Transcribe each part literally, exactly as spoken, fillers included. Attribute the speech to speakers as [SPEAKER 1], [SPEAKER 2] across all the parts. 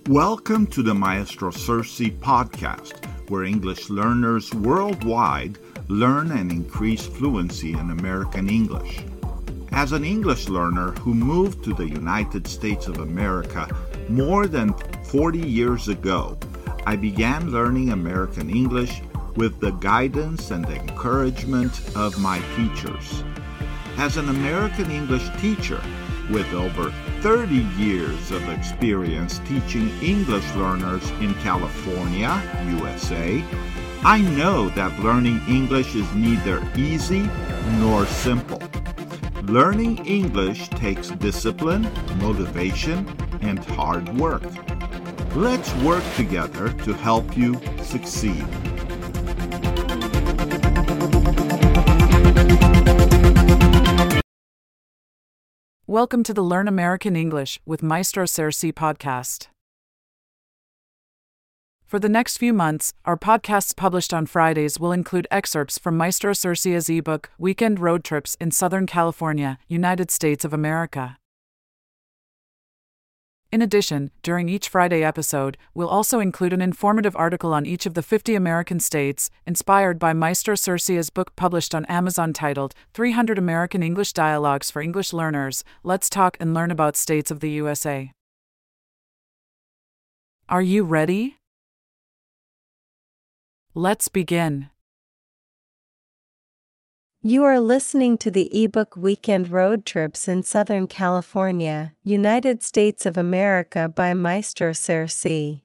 [SPEAKER 1] Welcome to the Maestro Cersei podcast, where English learners worldwide learn and increase fluency in American English. As an English learner who moved to the United States of America more than forty years ago, I began learning American English with the guidance and encouragement of my teachers. As an American English teacher, with over thirty years of experience teaching English learners in California, U S A, I know that learning English is neither easy nor simple. Learning English takes discipline, motivation, and hard work. Let's work together to help you succeed.
[SPEAKER 2] Welcome to the Learn American English with Maestro Cersei podcast. For the next few months, our podcasts published on Fridays will include excerpts from Maestro Cersei's ebook, Weekend Road Trips in Southern California, United States of America. In addition, during each Friday episode, we'll also include an informative article on each of the fifty American states, inspired by Maestro Cersei's book published on Amazon titled three hundred American English Dialogues for English Learners. Let's talk and learn about states of the U S A. Are you ready? Let's begin.
[SPEAKER 3] You are listening to the ebook Weekend Road Trips in Southern California, United States of America by Maestro Cersei.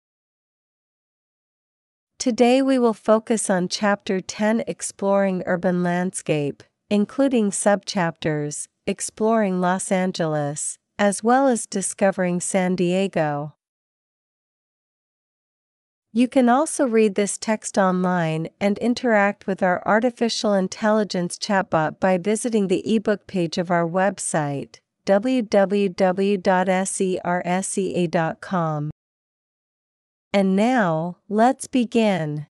[SPEAKER 3] Today we will focus on Chapter ten, Exploring Urban Landscape, including subchapters, Exploring Los Angeles, as well as Discovering San Diego. You can also read this text online and interact with our artificial intelligence chatbot by visiting the ebook page of our website, w w w dot sersea dot com. And now, let's begin.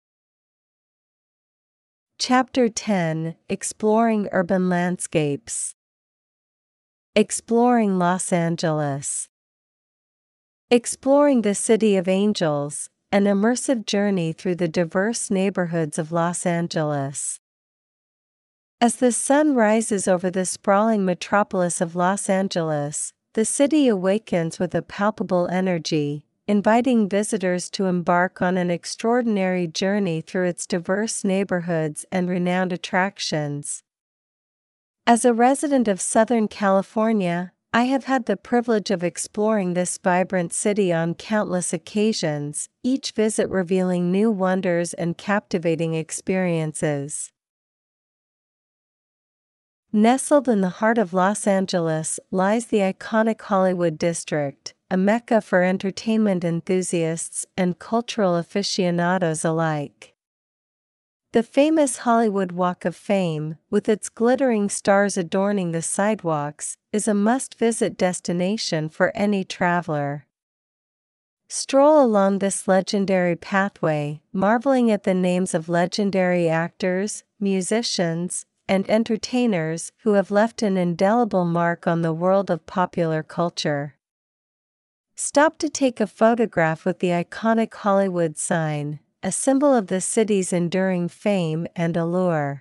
[SPEAKER 3] Chapter ten, Exploring Urban Landscapes. Exploring Los Angeles. Exploring the City of Angels, an immersive journey through the diverse neighborhoods of Los Angeles. As the sun rises over the sprawling metropolis of Los Angeles, the city awakens with a palpable energy, inviting visitors to embark on an extraordinary journey through its diverse neighborhoods and renowned attractions. As a resident of Southern California, I have had the privilege of exploring this vibrant city on countless occasions, each visit revealing new wonders and captivating experiences. Nestled in the heart of Los Angeles lies the iconic Hollywood District, a mecca for entertainment enthusiasts and cultural aficionados alike. The famous Hollywood Walk of Fame, with its glittering stars adorning the sidewalks, is a must-visit destination for any traveler. Stroll along this legendary pathway, marveling at the names of legendary actors, musicians, and entertainers who have left an indelible mark on the world of popular culture. Stop to take a photograph with the iconic Hollywood sign, a symbol of the city's enduring fame and allure.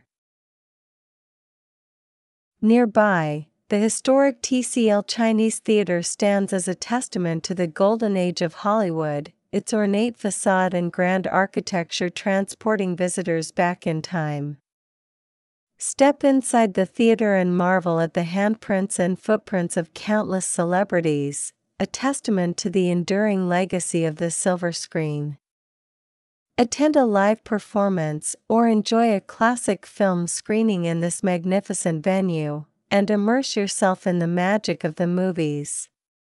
[SPEAKER 3] Nearby, the historic T C L Chinese Theater stands as a testament to the golden age of Hollywood, its ornate facade and grand architecture transporting visitors back in time. Step inside the theater and marvel at the handprints and footprints of countless celebrities, a testament to the enduring legacy of the silver screen. Attend a live performance or enjoy a classic film screening in this magnificent venue, and immerse yourself in the magic of the movies.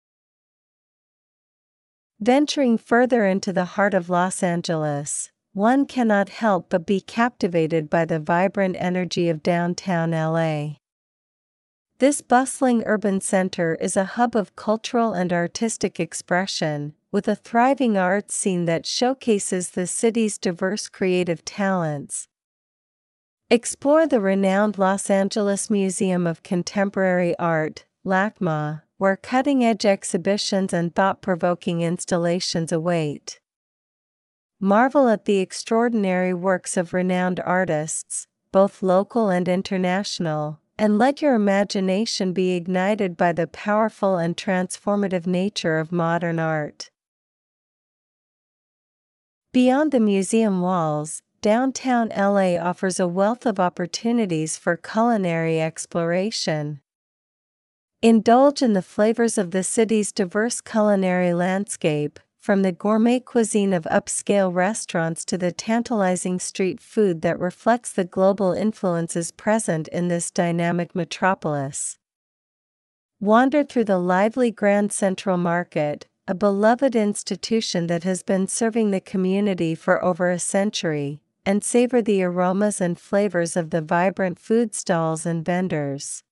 [SPEAKER 3] Venturing further into the heart of Los Angeles, one cannot help but be captivated by the vibrant energy of downtown L A. This bustling urban center is a hub of cultural and artistic expression, with a thriving arts scene that showcases the city's diverse creative talents. Explore the renowned Los Angeles Museum of Contemporary Art, LACMA, where cutting-edge exhibitions and thought-provoking installations await. Marvel at the extraordinary works of renowned artists, both local and international, and let your imagination be ignited by the powerful and transformative nature of modern art. Beyond the museum walls, downtown L A offers a wealth of opportunities for culinary exploration. Indulge in the flavors of the city's diverse culinary landscape, from the gourmet cuisine of upscale restaurants to the tantalizing street food that reflects the global influences present in this dynamic metropolis. Wander through the lively Grand Central Market, a beloved institution that has been serving the community for over a century, and savor the aromas and flavors of the vibrant food stalls and vendors.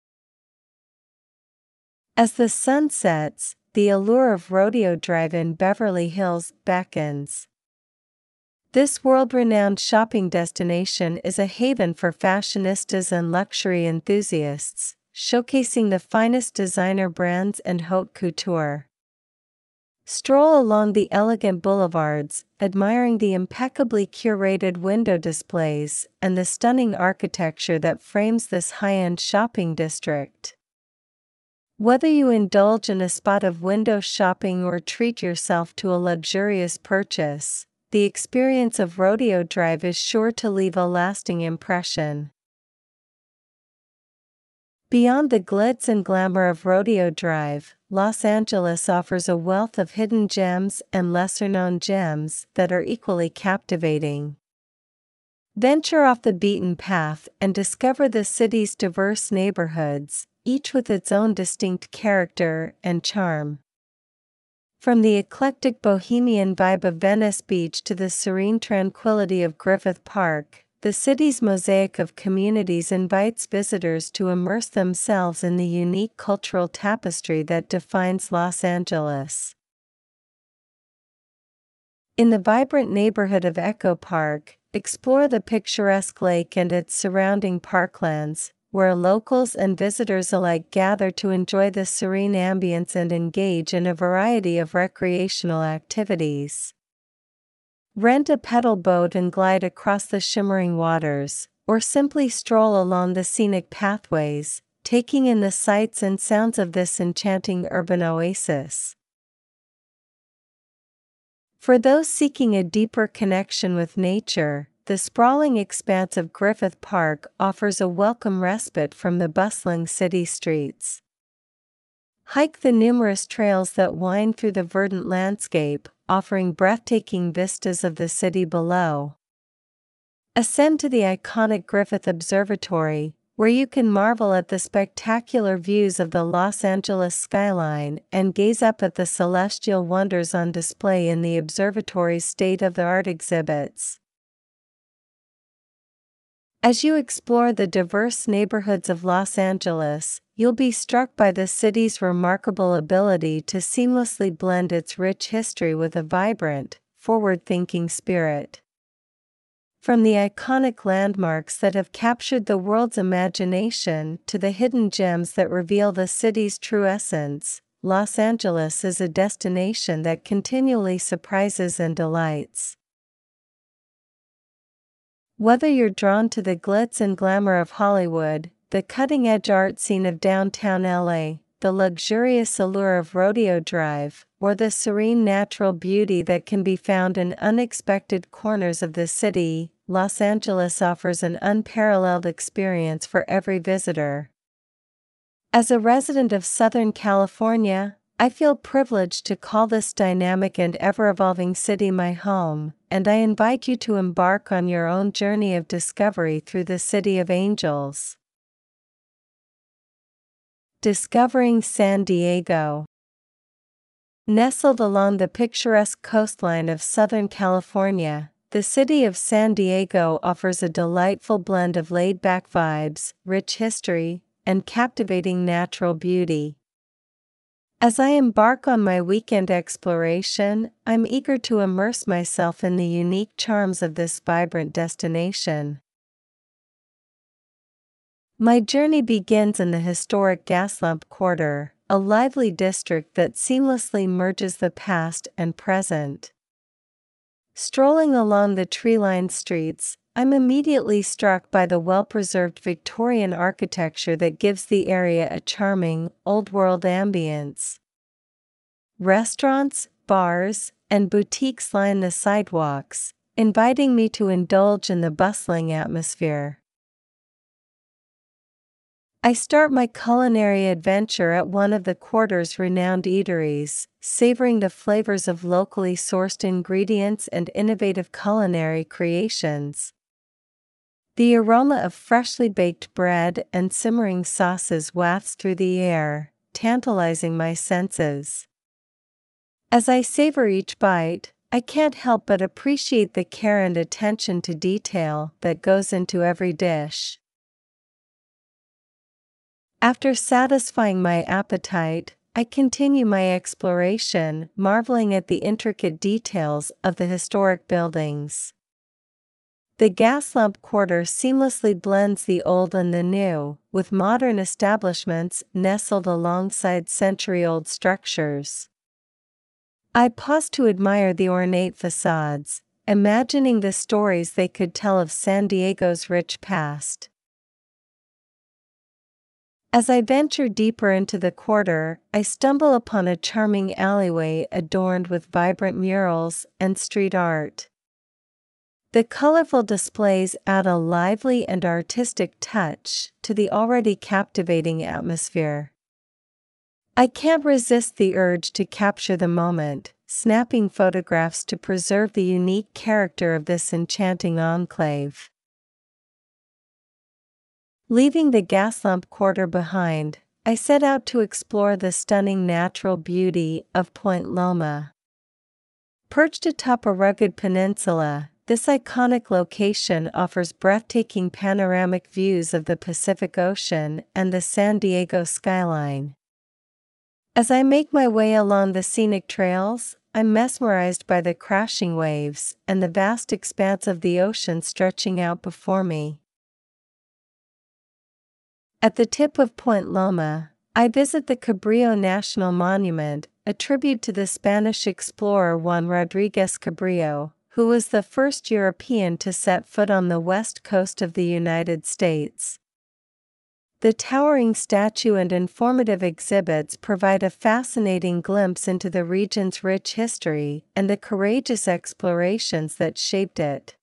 [SPEAKER 3] As the sun sets, the allure of Rodeo Drive in Beverly Hills beckons. This world-renowned shopping destination is a haven for fashionistas and luxury enthusiasts, showcasing the finest designer brands and haute couture. Stroll along the elegant boulevards, admiring the impeccably curated window displays and the stunning architecture that frames this high-end shopping district. Whether you indulge in a spot of window shopping or treat yourself to a luxurious purchase, the experience of Rodeo Drive is sure to leave a lasting impression. Beyond the glitz and glamour of Rodeo Drive, Los Angeles offers a wealth of hidden gems and lesser-known gems that are equally captivating. Venture off the beaten path and discover the city's diverse neighborhoods, each with its own distinct character and charm. From the eclectic bohemian vibe of Venice Beach to the serene tranquility of Griffith Park, the city's mosaic of communities invites visitors to immerse themselves in the unique cultural tapestry that defines Los Angeles. In the vibrant neighborhood of Echo Park, explore the picturesque lake and its surrounding parklands, where locals and visitors alike gather to enjoy the serene ambience and engage in a variety of recreational activities. Rent a pedal boat and glide across the shimmering waters, or simply stroll along the scenic pathways, taking in the sights and sounds of this enchanting urban oasis. For those seeking a deeper connection with nature, the sprawling expanse of Griffith Park offers a welcome respite from the bustling city streets. Hike the numerous trails that wind through the verdant landscape, offering breathtaking vistas of the city below. Ascend to the iconic Griffith Observatory, where you can marvel at the spectacular views of the Los Angeles skyline and gaze up at the celestial wonders on display in the observatory's state-of-the-art exhibits. As you explore the diverse neighborhoods of Los Angeles, you'll be struck by the city's remarkable ability to seamlessly blend its rich history with a vibrant, forward-thinking spirit. From the iconic landmarks that have captured the world's imagination to the hidden gems that reveal the city's true essence, Los Angeles is a destination that continually surprises and delights. Whether you're drawn to the glitz and glamour of Hollywood, the cutting-edge art scene of downtown L A, the luxurious allure of Rodeo Drive, or the serene natural beauty that can be found in unexpected corners of the city, Los Angeles offers an unparalleled experience for every visitor. As a resident of Southern California, I feel privileged to call this dynamic and ever-evolving city my home, and I invite you to embark on your own journey of discovery through the City of Angels. Discovering San Diego. Nestled along the picturesque coastline of Southern California, the city of San Diego offers a delightful blend of laid-back vibes, rich history, and captivating natural beauty. As I embark on my weekend exploration, I'm eager to immerse myself in the unique charms of this vibrant destination. My journey begins in the historic Gaslamp Quarter, a lively district that seamlessly merges the past and present. Strolling along the tree-lined streets, I'm immediately struck by the well-preserved Victorian architecture that gives the area a charming, old-world ambience. Restaurants, bars, and boutiques line the sidewalks, inviting me to indulge in the bustling atmosphere. I start my culinary adventure at one of the quarter's renowned eateries, savoring the flavors of locally sourced ingredients and innovative culinary creations. The aroma of freshly baked bread and simmering sauces wafts through the air, tantalizing my senses. As I savor each bite, I can't help but appreciate the care and attention to detail that goes into every dish. After satisfying my appetite, I continue my exploration, marveling at the intricate details of the historic buildings. The Gaslamp Quarter seamlessly blends the old and the new, with modern establishments nestled alongside century-old structures. I pause to admire the ornate facades, imagining the stories they could tell of San Diego's rich past. As I venture deeper into the quarter, I stumble upon a charming alleyway adorned with vibrant murals and street art. The colorful displays add a lively and artistic touch to the already captivating atmosphere. I can't resist the urge to capture the moment, snapping photographs to preserve the unique character of this enchanting enclave. Leaving the Gaslamp Quarter behind, I set out to explore the stunning natural beauty of Point Loma. Perched atop a rugged peninsula, this iconic location offers breathtaking panoramic views of the Pacific Ocean and the San Diego skyline. As I make my way along the scenic trails, I'm mesmerized by the crashing waves and the vast expanse of the ocean stretching out before me. At the tip of Point Loma, I visit the Cabrillo National Monument, a tribute to the Spanish explorer Juan Rodriguez Cabrillo, who was the first European to set foot on the west coast of the United States. The towering statue and informative exhibits provide a fascinating glimpse into the region's rich history and the courageous explorations that shaped it.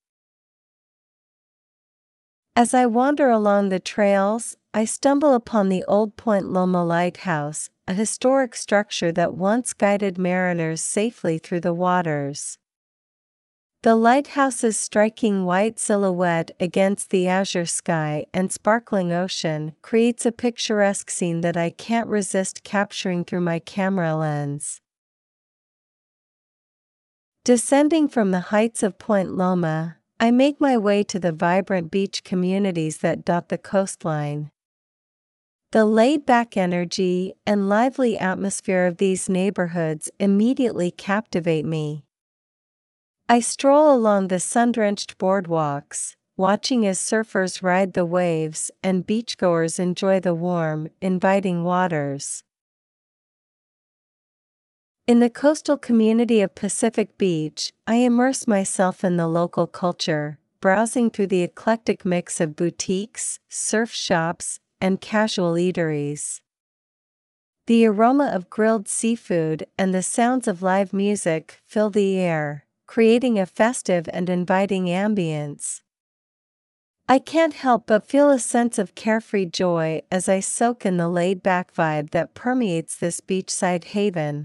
[SPEAKER 3] As I wander along the trails, I stumble upon the old Point Loma Lighthouse, a historic structure that once guided mariners safely through the waters. The lighthouse's striking white silhouette against the azure sky and sparkling ocean creates a picturesque scene that I can't resist capturing through my camera lens. Descending from the heights of Point Loma, I make my way to the vibrant beach communities that dot the coastline. The laid-back energy and lively atmosphere of these neighborhoods immediately captivate me. I stroll along the sun-drenched boardwalks, watching as surfers ride the waves and beachgoers enjoy the warm, inviting waters. In the coastal community of Pacific Beach, I immerse myself in the local culture, browsing through the eclectic mix of boutiques, surf shops, and casual eateries. The aroma of grilled seafood and the sounds of live music fill the air, creating a festive and inviting ambience. I can't help but feel a sense of carefree joy as I soak in the laid-back vibe that permeates this beachside haven.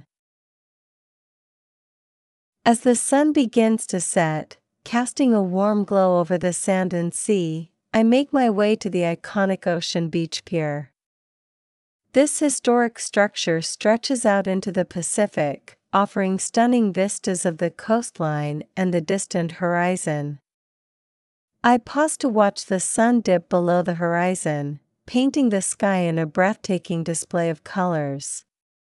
[SPEAKER 3] As the sun begins to set, casting a warm glow over the sand and sea, I make my way to the iconic Ocean Beach Pier. This historic structure stretches out into the Pacific, offering stunning vistas of the coastline and the distant horizon. I pause to watch the sun dip below the horizon, painting the sky in a breathtaking display of colors.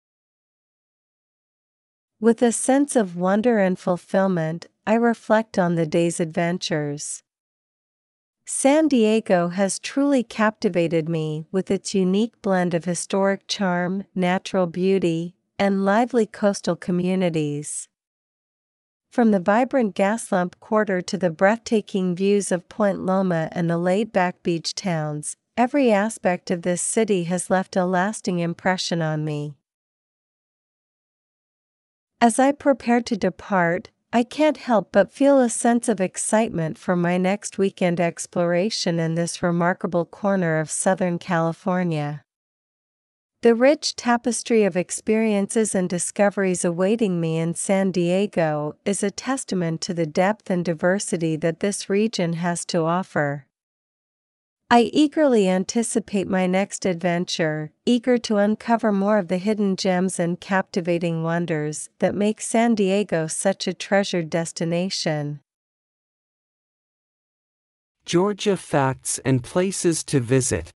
[SPEAKER 3] With a sense of wonder and fulfillment, I reflect on the day's adventures. San Diego has truly captivated me with its unique blend of historic charm, natural beauty, and lively coastal communities. From the vibrant Gaslamp Quarter to the breathtaking views of Point Loma and the laid-back beach towns, every aspect of this city has left a lasting impression on me. As I prepare to depart, I can't help but feel a sense of excitement for my next weekend exploration in this remarkable corner of Southern California. The rich tapestry of experiences and discoveries awaiting me in San Diego is a testament to the depth and diversity that this region has to offer. I eagerly anticipate my next adventure, eager to uncover more of the hidden gems and captivating wonders that make San Diego such a treasured destination.
[SPEAKER 4] Georgia facts and places to visit.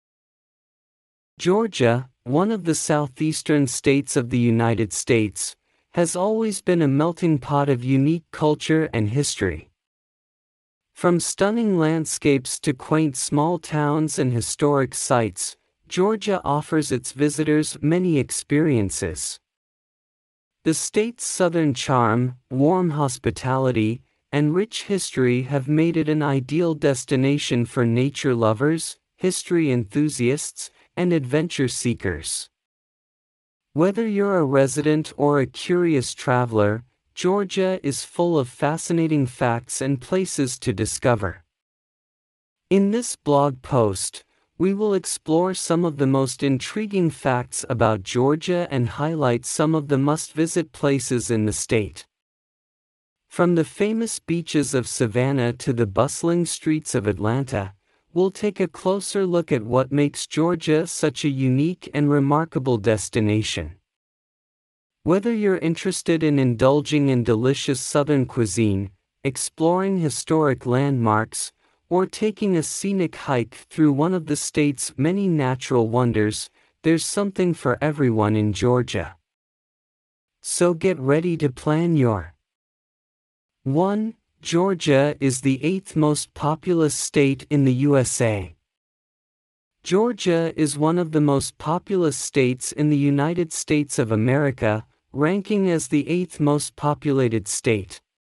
[SPEAKER 4] Georgia, one of the southeastern states of the United States, has always been a melting pot of unique culture and history. From stunning landscapes to quaint small towns and historic sites, Georgia offers its visitors many experiences. The state's southern charm, warm hospitality, and rich history have made it an ideal destination for nature lovers, history enthusiasts, and adventure seekers. Whether you're a resident or a curious traveler, Georgia is full of fascinating facts and places to discover. In this blog post, we will explore some of the most intriguing facts about Georgia and highlight some of the must-visit places in the state. From the famous beaches of Savannah to the bustling streets of Atlanta, we'll take a closer look at what makes Georgia such a unique and remarkable destination. Whether you're interested in indulging in delicious Southern cuisine, exploring historic landmarks, or taking a scenic hike through one of the state's many natural wonders, there's something for everyone in Georgia. So get ready to plan your one. Georgia is the eighth most populous state in the U S A. Georgia is one of the most populous states in the United States of America, ranking as the eighth most populated state.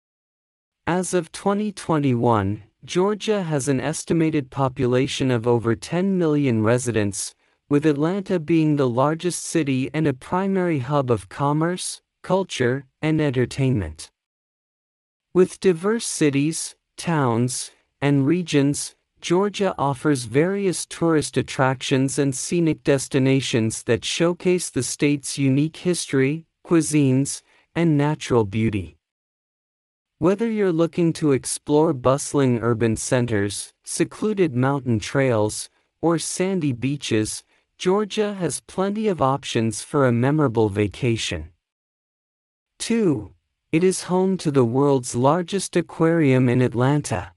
[SPEAKER 4] As of twenty twenty-one, Georgia has an estimated population of over ten million residents, with Atlanta being the largest city and a primary hub of commerce, culture, and entertainment. With diverse cities, towns, and regions, Georgia offers various tourist attractions and scenic destinations that showcase the state's unique history, cuisines, and natural beauty. Whether you're looking to explore bustling urban centers, secluded mountain trails, or sandy beaches, Georgia has plenty of options for a memorable vacation. two. It is home to the world's largest aquarium in Atlanta.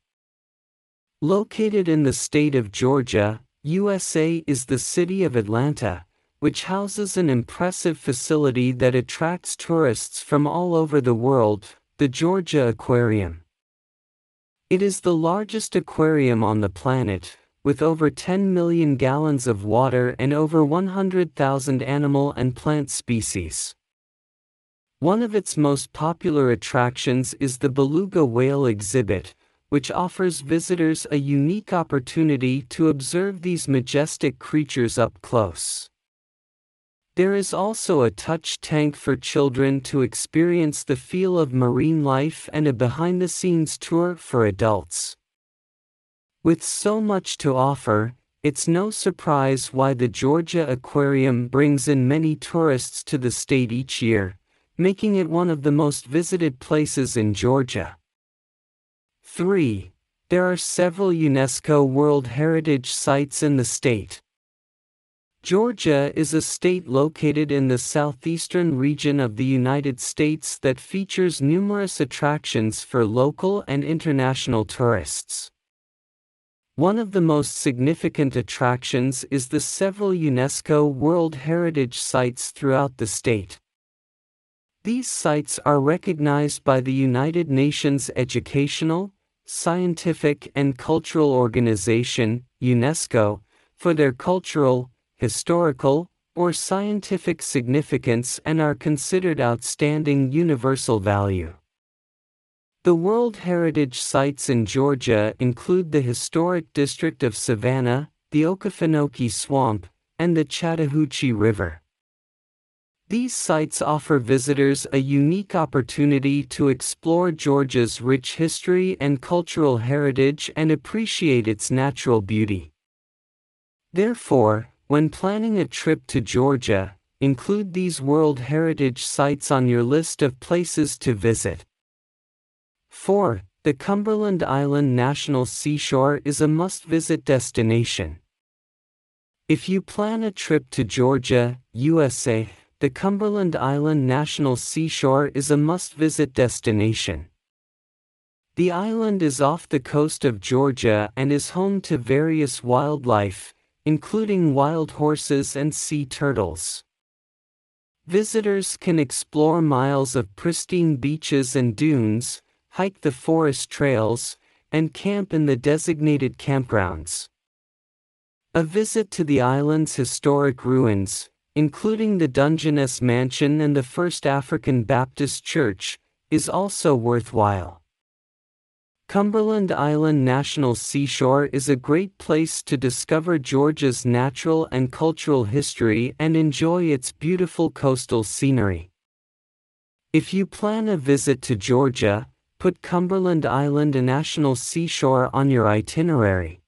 [SPEAKER 4] Located in the state of Georgia, U S A is the city of Atlanta, which houses an impressive facility that attracts tourists from all over the world, the Georgia Aquarium. It is the largest aquarium on the planet, with over ten million gallons of water and over one hundred thousand animal and plant species. One of its most popular attractions is the beluga whale exhibit, which offers visitors a unique opportunity to observe these majestic creatures up close. There is also a touch tank for children to experience the feel of marine life and a behind-the-scenes tour for adults. With so much to offer, it's no surprise why the Georgia Aquarium brings in many tourists to the state each year, making it one of the most visited places in Georgia. three. There are several UNESCO World Heritage Sites in the state. Georgia is a state located in the southeastern region of the United States that features numerous attractions for local and international tourists. One of the most significant attractions is the several UNESCO World Heritage Sites throughout the state. These sites are recognized by the United Nations Educational, Scientific and Cultural Organization, UNESCO, for their cultural, historical, or scientific significance and are considered outstanding universal value. The World Heritage Sites in Georgia include the historic district of Savannah, the Okefenokee Swamp, and the Chattahoochee River. These sites offer visitors a unique opportunity to explore Georgia's rich history and cultural heritage and appreciate its natural beauty. Therefore, when planning a trip to Georgia, include these World Heritage Sites on your list of places to visit. four. The Cumberland Island National Seashore is a must-visit destination. If you plan a trip to Georgia, U S A, the Cumberland Island National Seashore is a must-visit destination. The island is off the coast of Georgia and is home to various wildlife, including wild horses and sea turtles. Visitors can explore miles of pristine beaches and dunes, hike the forest trails, and camp in the designated campgrounds. A visit to the island's historic ruins, including the Dungeness Mansion and the First African Baptist Church, is also worthwhile. Cumberland Island National Seashore is a great place to discover Georgia's natural and cultural history and enjoy its beautiful coastal scenery. If you plan a visit to Georgia, put Cumberland Island National Seashore on your itinerary.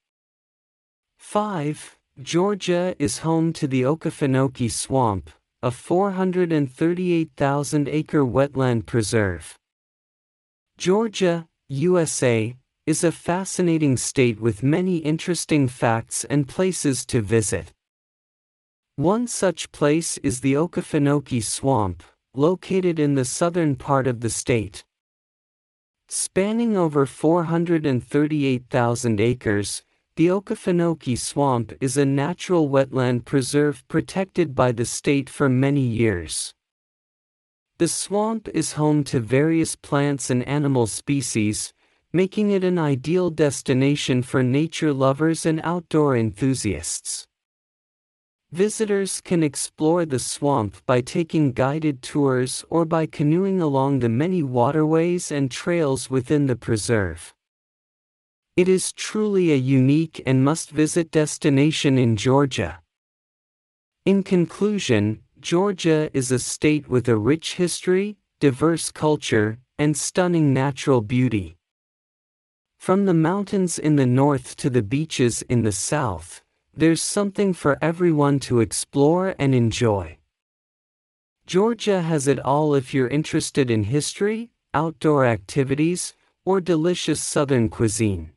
[SPEAKER 4] five. Georgia is home to the Okefenokee Swamp, a four hundred thirty-eight thousand acre wetland preserve. Georgia, U S A, is a fascinating state with many interesting facts and places to visit. One such place is the Okefenokee Swamp, located in the southern part of the state. Spanning over four hundred thirty-eight thousand acres, the Okefenokee Swamp is a natural wetland preserve protected by the state for many years. The swamp is home to various plants and animal species, making it an ideal destination for nature lovers and outdoor enthusiasts. Visitors can explore the swamp by taking guided tours or by canoeing along the many waterways and trails within the preserve. It is truly a unique and must-visit destination in Georgia. In conclusion, Georgia is a state with a rich history, diverse culture, and stunning natural beauty. From the mountains in the north to the beaches in the south, there's something for everyone to explore and enjoy. Georgia has it all if you're interested in history, outdoor activities, or delicious southern cuisine.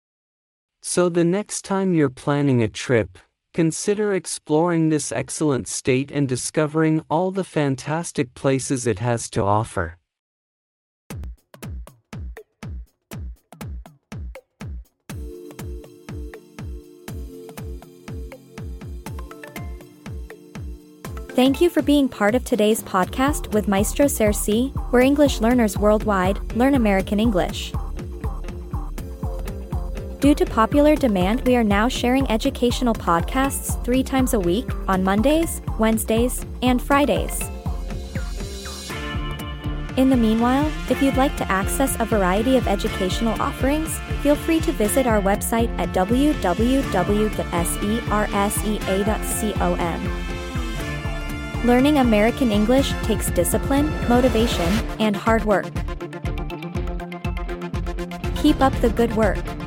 [SPEAKER 4] So the next time you're planning a trip, consider exploring this excellent state and discovering all the fantastic places it has to offer.
[SPEAKER 5] Thank you for being part of today's podcast with Maestro Cersei, where English learners worldwide learn American English. Due to popular demand, we are now sharing educational podcasts three times a week on Mondays, Wednesdays, and Fridays. In the meanwhile, if you'd like to access a variety of educational offerings, feel free to visit our website at w w w dot sersea dot com. Learning American English takes discipline, motivation, and hard work. Keep up the good work.